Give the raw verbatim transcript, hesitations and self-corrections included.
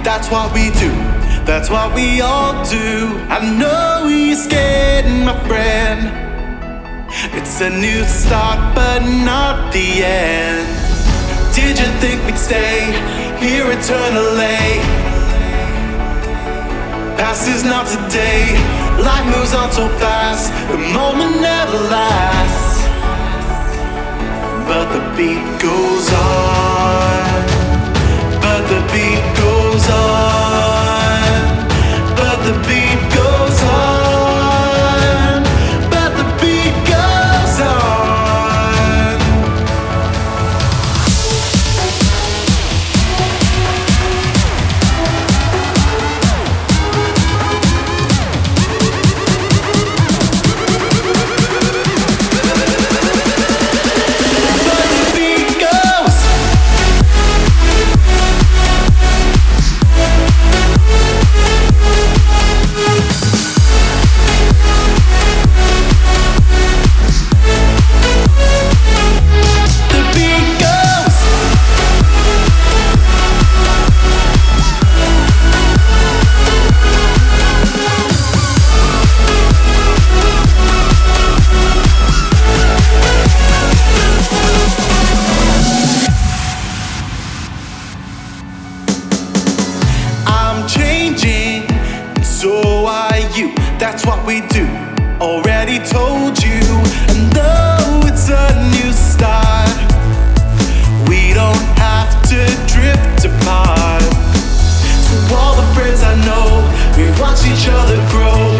That's what we do, that's what we all do. I know you're scared, my friend. It's a new start, but not the end. Did you think we'd stay here eternally? Past is not today. Life moves on so fast, the moment never lasts. But the beat goes on. But the beat goes on. But the beat goes on. But the beat goes on. But the beat goes. I'm changing, and so are you. That's what we do. Already told you. And though it's a new start, we don't have to drift apart. To all the friends I know, we watch each other grow.